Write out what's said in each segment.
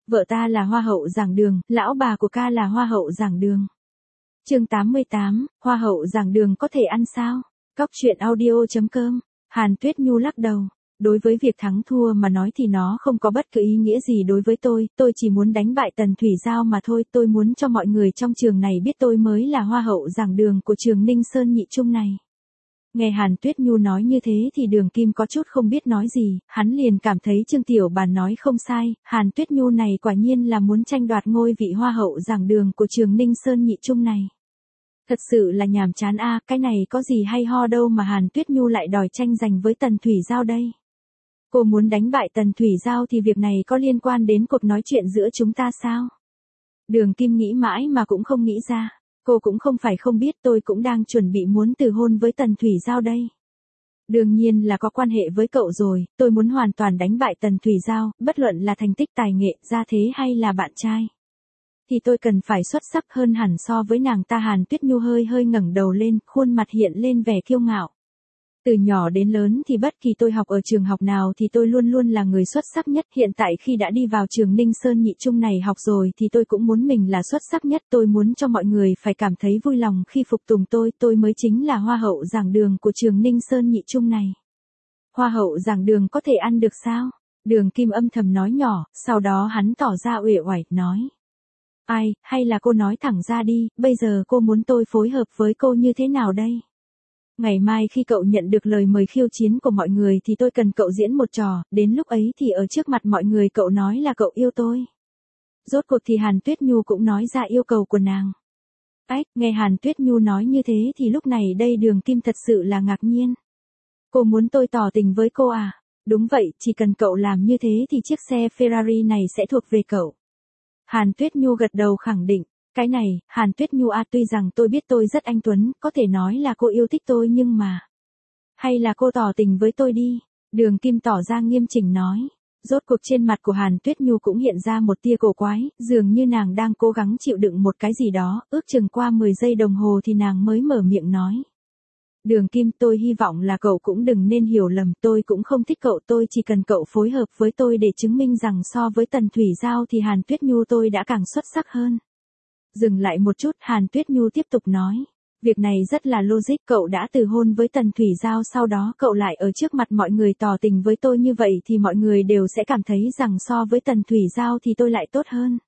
Vợ ta là hoa hậu giảng đường, lão bà của ca là hoa hậu giảng đường. Chương 88, hoa hậu giảng đường có thể ăn sao? Cóc truyện audio.com. Hàn Tuyết Nhu lắc đầu. Đối với việc thắng thua mà nói thì nó không có bất cứ ý nghĩa gì đối với tôi chỉ muốn đánh bại Tần Thủy Giao mà thôi, tôi muốn cho mọi người trong trường này biết tôi mới là hoa hậu giảng đường của trường Ninh Sơn Nhị Trung này. Nghe Hàn Tuyết Nhu nói như thế thì Đường Kim có chút không biết nói gì, hắn liền cảm thấy Trương Tiểu Bàn nói không sai, Hàn Tuyết Nhu này quả nhiên là muốn tranh đoạt ngôi vị hoa hậu giảng đường của trường Ninh Sơn Nhị Trung này. Thật sự là nhàm chán a, cái này có gì hay ho đâu mà Hàn Tuyết Nhu lại đòi tranh giành với Tần Thủy Giao đây. Cô muốn đánh bại Tần Thủy Giao thì việc này có liên quan đến cuộc nói chuyện giữa chúng ta sao? Đường Kim nghĩ mãi mà cũng không nghĩ ra. Cô cũng không phải không biết, tôi cũng đang chuẩn bị muốn từ hôn với Tần Thủy Giao đây. Đương nhiên là có quan hệ với cậu rồi, tôi muốn hoàn toàn đánh bại Tần Thủy Giao, bất luận là thành tích tài nghệ, gia thế hay là bạn trai. Thì tôi cần phải xuất sắc hơn hẳn so với nàng ta. Hàn Tuyết Nhu hơi ngẩng đầu lên, khuôn mặt hiện lên vẻ kiêu ngạo. Từ nhỏ đến lớn thì bất kỳ tôi học ở trường học nào thì tôi luôn luôn là người xuất sắc nhất. Hiện tại khi đã đi vào trường Ninh Sơn Nhị Trung này học rồi thì tôi cũng muốn mình là xuất sắc nhất. Tôi muốn cho mọi người phải cảm thấy vui lòng khi phục tùng tôi mới chính là hoa hậu giảng đường của trường Ninh Sơn Nhị Trung này. Hoa hậu giảng đường có thể ăn được sao? Đường Kim âm thầm nói nhỏ, sau đó hắn tỏ ra uể oải, nói. Ai, hay là cô nói thẳng ra đi, bây giờ cô muốn tôi phối hợp với cô như thế nào đây? Ngày mai khi cậu nhận được lời mời khiêu chiến của mọi người thì tôi cần cậu diễn một trò, đến lúc ấy thì ở trước mặt mọi người cậu nói là cậu yêu tôi. Rốt cuộc thì Hàn Tuyết Nhu cũng nói ra yêu cầu của nàng. Ách, nghe Hàn Tuyết Nhu nói như thế thì lúc này đây Đường Kim thật sự là ngạc nhiên. Cô muốn tôi tỏ tình với cô à? Đúng vậy, chỉ cần cậu làm như thế thì chiếc xe Ferrari này sẽ thuộc về cậu. Hàn Tuyết Nhu gật đầu khẳng định. Cái này, Hàn Tuyết Nhu à, tuy rằng tôi biết tôi rất anh tuấn, có thể nói là cô yêu thích tôi nhưng mà. Hay là cô tỏ tình với tôi đi. Đường Kim tỏ ra nghiêm chỉnh nói. Rốt cuộc trên mặt của Hàn Tuyết Nhu cũng hiện ra một tia cổ quái, dường như nàng đang cố gắng chịu đựng một cái gì đó, ước chừng qua 10 giây đồng hồ thì nàng mới mở miệng nói. Đường Kim, tôi hy vọng là cậu cũng đừng nên hiểu lầm, tôi cũng không thích cậu, tôi chỉ cần cậu phối hợp với tôi để chứng minh rằng so với Tần Thủy Giao thì Hàn Tuyết Nhu tôi đã càng xuất sắc hơn. Dừng lại một chút, Hàn Tuyết Nhu tiếp tục nói. Việc này rất là logic, cậu đã từ hôn với Tần Thủy Giao, sau đó cậu lại ở trước mặt mọi người tỏ tình với tôi như vậy thì mọi người đều sẽ cảm thấy rằng so với Tần Thủy Giao thì tôi lại tốt hơn.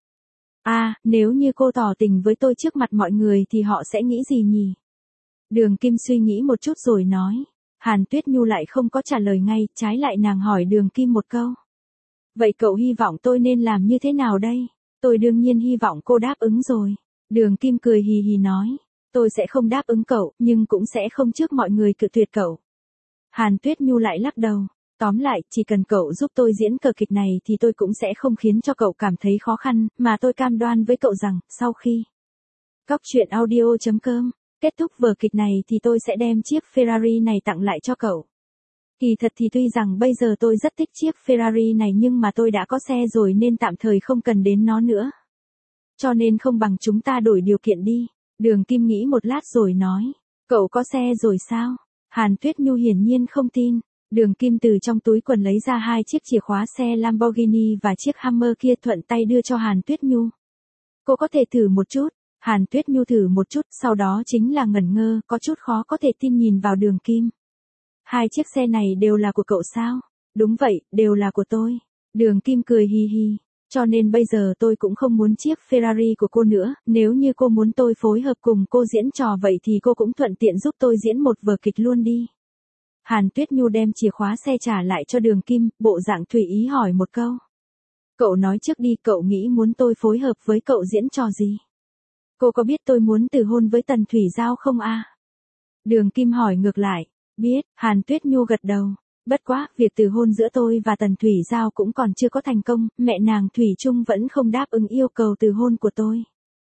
À, nếu như cô tỏ tình với tôi trước mặt mọi người thì họ sẽ nghĩ gì nhỉ? Đường Kim suy nghĩ một chút rồi nói. Hàn Tuyết Nhu lại không có trả lời ngay, trái lại nàng hỏi Đường Kim một câu. Vậy cậu hy vọng tôi nên làm như thế nào đây? Tôi đương nhiên hy vọng cô đáp ứng rồi. Đường Kim cười hì hì nói. Tôi sẽ không đáp ứng cậu, nhưng cũng sẽ không trước mọi người cự tuyệt cậu. Hàn Tuyết Nhu lại lắc đầu. Tóm lại, chỉ cần cậu giúp tôi diễn cờ kịch này thì tôi cũng sẽ không khiến cho cậu cảm thấy khó khăn, mà tôi cam đoan với cậu rằng, sau khi Cóc truyện audio.com kết thúc vở kịch này thì tôi sẽ đem chiếc Ferrari này tặng lại cho cậu. Kỳ thật thì tuy rằng bây giờ tôi rất thích chiếc Ferrari này nhưng mà tôi đã có xe rồi nên tạm thời không cần đến nó nữa. Cho nên không bằng chúng ta đổi điều kiện đi. Đường Kim nghĩ một lát rồi nói. Cậu có xe rồi sao? Hàn Tuyết Nhu hiển nhiên không tin. Đường Kim từ trong túi quần lấy ra 2 chiếc chìa khóa xe Lamborghini và chiếc Hummer kia thuận tay đưa cho Hàn Tuyết Nhu. Cô có thể thử một chút. Hàn Tuyết Nhu thử một chút, sau đó chính là ngẩn ngơ, có chút khó có thể tin nhìn vào Đường Kim. 2 chiếc xe này đều là của cậu sao? Đúng vậy, đều là của tôi. Đường Kim cười hì hì. Cho nên bây giờ tôi cũng không muốn chiếc Ferrari của cô nữa, nếu như cô muốn tôi phối hợp cùng cô diễn trò vậy thì cô cũng thuận tiện giúp tôi diễn một vở kịch luôn đi. Hàn Tuyết Nhu đem chìa khóa xe trả lại cho Đường Kim, bộ dạng tùy ý hỏi một câu. Cậu nói trước đi, cậu nghĩ muốn tôi phối hợp với cậu diễn trò gì? Cô có biết tôi muốn từ hôn với Tần Thủy Giao không a? Đường Kim hỏi ngược lại. Biết, Hàn Tuyết Nhu gật đầu. Bất quá, việc từ hôn giữa tôi và Tần Thủy Giao cũng còn chưa có thành công, mẹ nàng Thủy Trung vẫn không đáp ứng yêu cầu từ hôn của tôi.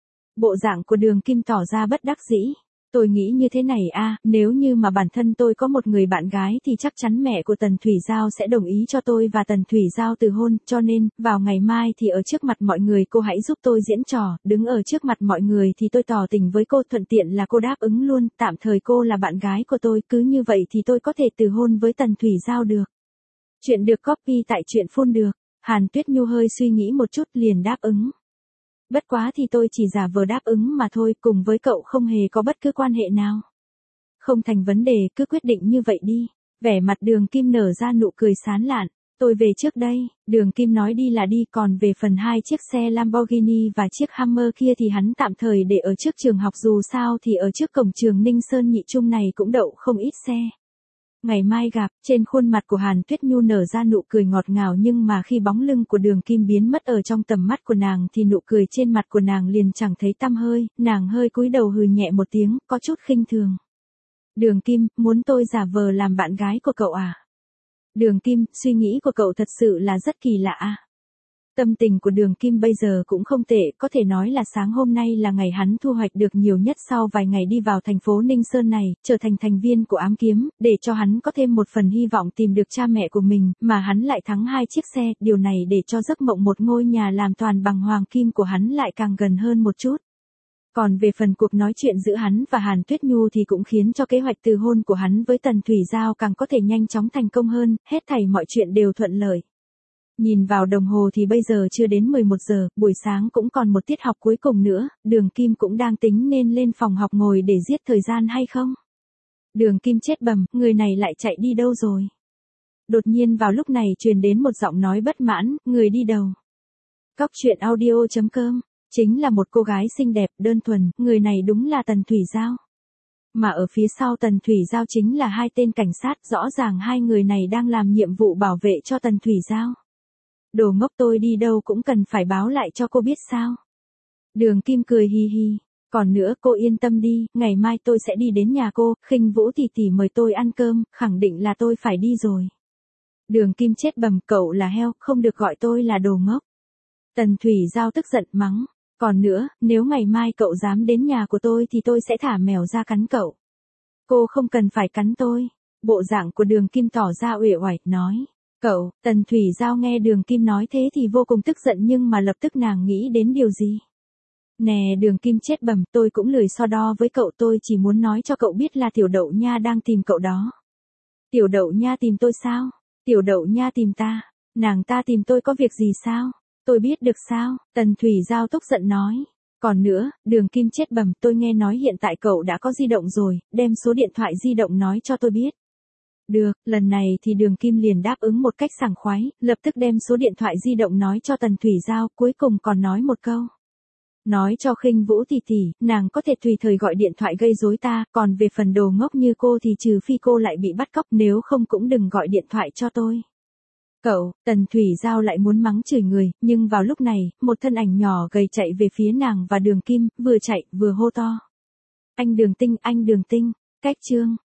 Bộ dạng của Đường Kim tỏ ra bất đắc dĩ. Tôi nghĩ như thế này a, nếu như mà bản thân tôi có một người bạn gái thì chắc chắn mẹ của Tần Thủy Giao sẽ đồng ý cho tôi và Tần Thủy Giao từ hôn, cho nên, vào ngày mai thì ở trước mặt mọi người cô hãy giúp tôi diễn trò, đứng ở trước mặt mọi người thì tôi tỏ tình với cô, thuận tiện là cô đáp ứng luôn, tạm thời cô là bạn gái của tôi, cứ như vậy thì tôi có thể từ hôn với Tần Thủy Giao được. Chuyện được copy tại truyện phun được. Hàn Tuyết Nhu hơi suy nghĩ một chút liền đáp ứng. Bất quá thì tôi chỉ giả vờ đáp ứng mà thôi, cùng với cậu không hề có bất cứ quan hệ nào. Không thành vấn đề, cứ quyết định như vậy đi. Vẻ mặt Đường Kim nở ra nụ cười sán lạn. Tôi về trước đây, Đường Kim nói đi là đi, còn về phần 2 chiếc xe Lamborghini và chiếc Hummer kia thì hắn tạm thời để ở trước trường học, dù sao thì ở trước cổng trường Ninh Sơn Nhị Trung này cũng đậu không ít xe. Ngày mai gặp. Trên khuôn mặt của Hàn Tuyết Nhu nở ra nụ cười ngọt ngào, nhưng mà khi bóng lưng của Đường Kim biến mất ở trong tầm mắt của nàng thì nụ cười trên mặt của nàng liền chẳng thấy tăm hơi, nàng hơi cúi đầu hừ nhẹ một tiếng, có chút khinh thường. Đường Kim, muốn tôi giả vờ làm bạn gái của cậu à? Đường Kim, suy nghĩ của cậu thật sự là rất kỳ lạ à? Tâm tình của Đường Kim bây giờ cũng không tệ, có thể nói là sáng hôm nay là ngày hắn thu hoạch được nhiều nhất sau vài ngày đi vào thành phố Ninh Sơn này, trở thành thành viên của ám kiếm, để cho hắn có thêm một phần hy vọng tìm được cha mẹ của mình, mà hắn lại thắng 2 chiếc xe, điều này để cho giấc mộng một ngôi nhà làm toàn bằng hoàng kim của hắn lại càng gần hơn một chút. Còn về phần cuộc nói chuyện giữa hắn và Hàn Tuyết Nhu thì cũng khiến cho kế hoạch từ hôn của hắn với Tần Thủy Giao càng có thể nhanh chóng thành công hơn, hết thảy mọi chuyện đều thuận lợi. Nhìn vào đồng hồ thì bây giờ chưa đến 11 giờ, buổi sáng cũng còn một tiết học cuối cùng nữa, Đường Kim cũng đang tính nên lên phòng học ngồi để giết thời gian hay không. Đường Kim chết bầm, người này lại chạy đi đâu rồi? Đột nhiên vào lúc này truyền đến một giọng nói bất mãn, người đi đâu? Cóc truyện audio.com. Chính là một cô gái xinh đẹp, đơn thuần, người này đúng là Tần Thủy Giao. Mà ở phía sau Tần Thủy Giao chính là 2 tên cảnh sát, rõ ràng 2 người này đang làm nhiệm vụ bảo vệ cho Tần Thủy Giao. Đồ ngốc, tôi đi đâu cũng cần phải báo lại cho cô biết sao? Đường Kim cười hi hi. Còn nữa, cô yên tâm đi, ngày mai tôi sẽ đi đến nhà cô, Khinh Vũ tỷ tỷ mời tôi ăn cơm, khẳng định là tôi phải đi rồi. Đường Kim chết bầm, cậu là heo, không được gọi tôi là đồ ngốc. Tần Thủy Giao tức giận mắng. Còn nữa, nếu ngày mai cậu dám đến nhà của tôi thì tôi sẽ thả mèo ra cắn cậu. Cô không cần phải cắn tôi. Bộ dạng của Đường Kim tỏ ra uể oải, nói. Cậu, Tần Thủy Giao nghe Đường Kim nói thế thì vô cùng tức giận, nhưng mà lập tức nàng nghĩ đến điều gì. Nè Đường Kim chết bầm, tôi cũng lười so đo với cậu, tôi chỉ muốn nói cho cậu biết là Tiểu Đậu Nha đang tìm cậu đó. Tiểu Đậu Nha tìm tôi sao? Tiểu Đậu Nha tìm ta. Nàng ta tìm tôi có việc gì sao? Tôi biết được sao? Tần Thủy Giao tức giận nói. Còn nữa, Đường Kim chết bầm, tôi nghe nói hiện tại cậu đã có di động rồi, đem số điện thoại di động nói cho tôi biết. Được, lần này thì Đường Kim liền đáp ứng một cách sảng khoái, lập tức đem số điện thoại di động nói cho Tần Thủy Giao, cuối cùng còn nói một câu. Nói cho Khinh Vũ tỷ tỷ, nàng có thể tùy thời gọi điện thoại gây rối ta, còn về phần đồ ngốc như cô thì trừ phi cô lại bị bắt cóc, nếu không cũng đừng gọi điện thoại cho tôi. Cậu, Tần Thủy Giao lại muốn mắng chửi người, nhưng vào lúc này, một thân ảnh nhỏ gầy chạy về phía nàng và Đường Kim, vừa chạy, vừa hô to. Anh Đường Tinh, cách chương.